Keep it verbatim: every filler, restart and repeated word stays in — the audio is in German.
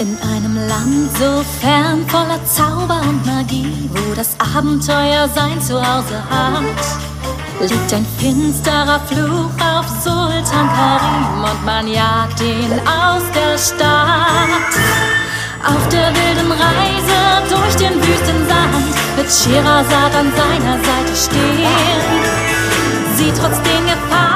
In einem Land so fern, voller Zauber und Magie, wo das Abenteuer sein Zuhause hat, liegt ein finsterer Fluch auf Sultan Karim und man jagt ihn aus der Stadt. Auf der wilden Reise durch den Wüstensand wird Scheherazad an seiner Seite stehen. Sie trotz den Gefahren